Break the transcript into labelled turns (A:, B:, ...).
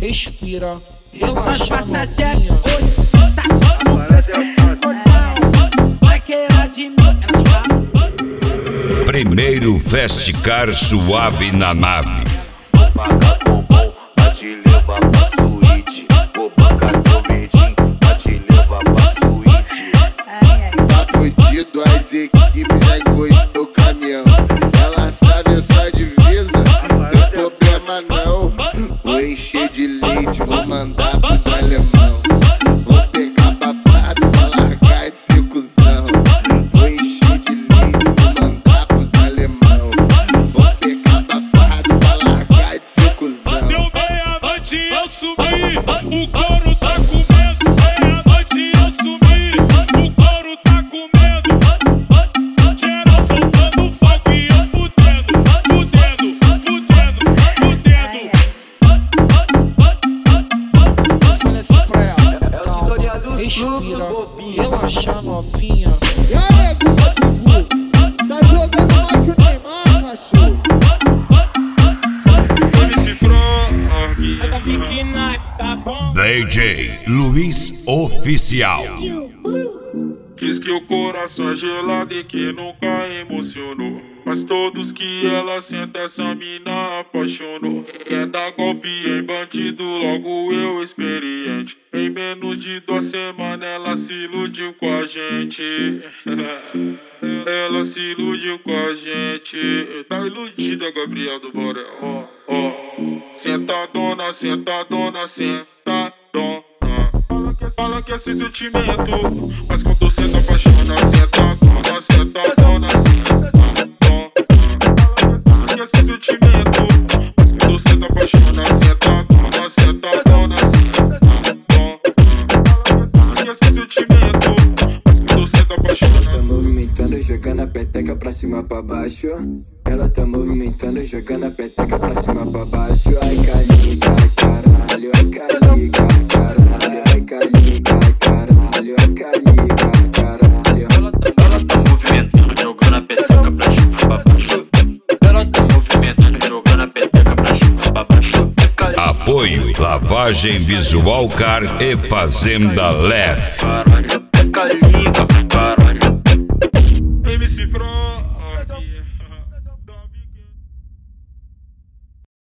A: respira, relaxa novinha.
B: Primeiro Festcar suave na nave.
C: Vou pagar bombom pra te levar pra suíte. Vou bancar teu verdinho pra te levar pra suíte.
D: Tá fudido, as equipes já encostou o caminhão. Ela atravessou a divisa, não tem problema não. Vou encher de leite, vou mandar pros alemão. Vou pegar babado, vou largar de ser cuzão. Vou encher de leite, vou mandar pros alemão. Vou pegar babado, vou largar de ser cuzão.
E: Deu meia-noite e eu subi, o couro tá comendo. Meia-noite e eu subi, o couro tá comendo. Geral soltando fogo e eu fudendo, fudendo, fudendo, fudendo.
A: Eu falei assim pra ela, calma, respira, relaxa novinha.
D: E aí, Gugu? Tá jogando mais que o Neymar, cachorro?
E: MC Frog, tá bom?
B: DJ Luiz Oficial.
E: Diz que o coração é gelado e que nunca emocionou. Mas todos que ela senta, essa mina apaixonou. Quer dar golpe em bandido, logo eu experiente. Em menos de 2 semanas ela se iludiu com a gente. Ela se iludiu com a gente. Tá iludida, Gabriel do Borel. Sentadona, sentadona, sentadona. Fala que é sem sentimento, mas quando cê tá apaixona, sentadona, sentadona, sentadona. Fala que é sem sentimento, mas quando cê tá apaixona, sentadona, sentadona, sentadona. Fala que é sem sentimento, mas quando cê tá apaixona.
F: Tá movimentando, jogando a peteca pra cima pra baixo. Ela tá movimentando, jogando a peteca pra cima pra baixo. Ai, caliga, caralho, ai, caliga, caralho, ai, caliga, caralho, ai, caliga, caralho.
G: Ela tá movimentando, jogando a peteca pra cima pra baixo. Ela tá movimentando, jogando a peteca pra cima pra baixo.
B: Apoio Lavagem Visual Car e Fazenda Leve.
G: Caralho, é caliga.